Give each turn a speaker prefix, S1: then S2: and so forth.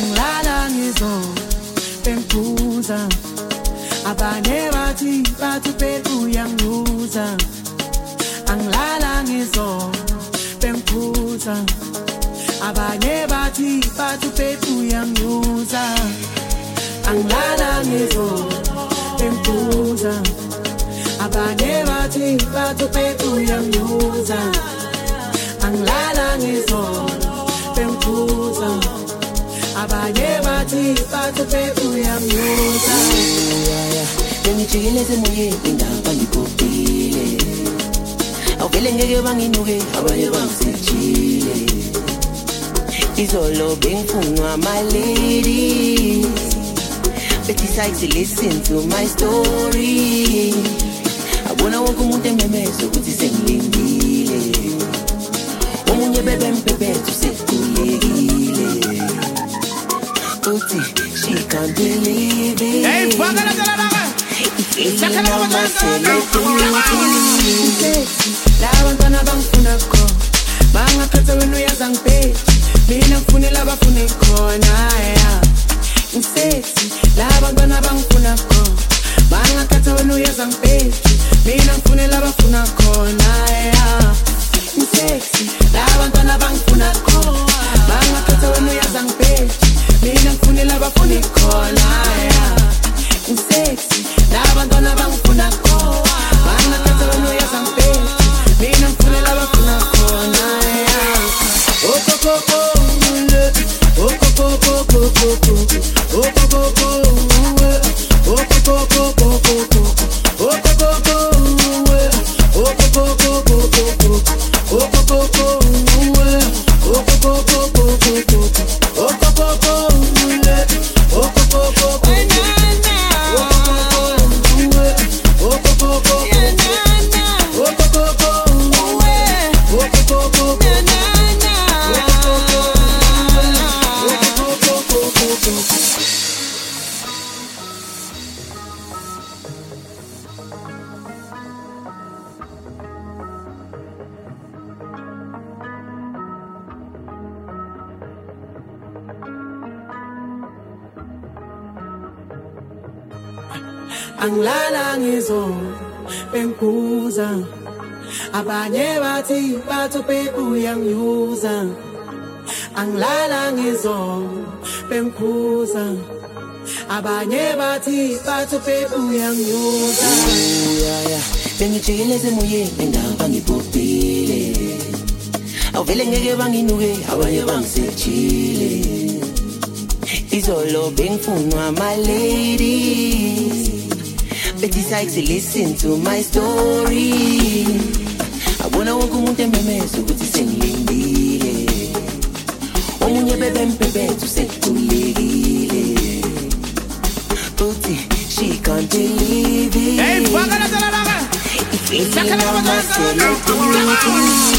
S1: Angilala ngizo bengiphuza abanye bathi bethu uyangiuza angilala ngizo bengiphuza abanye bathi bethu uyangiuza angilala ngizo bengiphuza abanye bathi bethu uyangiuza angilala ngizo bengiphuza abanye bathi bethu uyangiuza
S2: Ngijikele semoyeni indaba ngikopile awuvele ngeke banginuke abanye bangisejile izolo bengifunwa my ladies bethi sayisi listen to my story abona wonke umuntu ememeza ukuthi sengilindile omunye bebe mpephethu sekhulekile uthi she can't believe it.
S3: Hey, fuck
S1: labantwana bangifuna khona bangakhetha wena uyazangiphethe mina ngifunela abafune khona ngisethi labantwana bangifuna khona bangakhetha wena uyazangiphethe mina ngifunela abafuna khona ngisethi labantwana bangifuna khona bangakhetha wena uyazangiphethe mina ngifunela abafune khona ngisethi labantwana bangifuna khona bangakhetha wena uyazangiphethe mina ngifunela abafuna khona angilala ngizo bengiphuza abanye bathi bethu uyangiuza angilala ngizo bengiphuza abanye bathi bethu uyangiuza
S2: bengijikele semoyeni indaba ngipopile awuvele ngeke banginuke abanye bangisejile izolo bengifunwa my ladies bethi sayisi listen to my story abona wonke umuntu ememeza ukuthi sengilindile omunye bebe mpephethu sekhulekile uthi she can't believe it.
S3: Hey, fuck